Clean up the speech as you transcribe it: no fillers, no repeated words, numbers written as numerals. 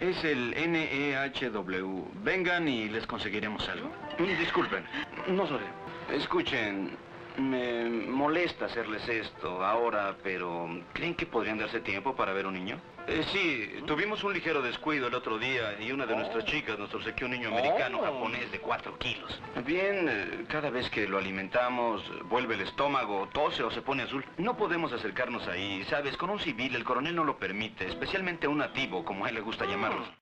Es el NEHW. Vengan y les conseguiremos algo. Disculpen, no sé. Escuchen, me molesta hacerles esto ahora, pero ¿creen que podrían darse tiempo para ver un niño? Sí, tuvimos un ligero descuido el otro día y una de nuestras chicas nos obsequió un niño americano japonés de 4 kilos. Bien, cada vez que lo alimentamos, vuelve el estómago, tose o se pone azul. No podemos acercarnos ahí, ¿sabes? Con un civil el coronel no lo permite, especialmente un nativo, como a él le gusta llamarlos.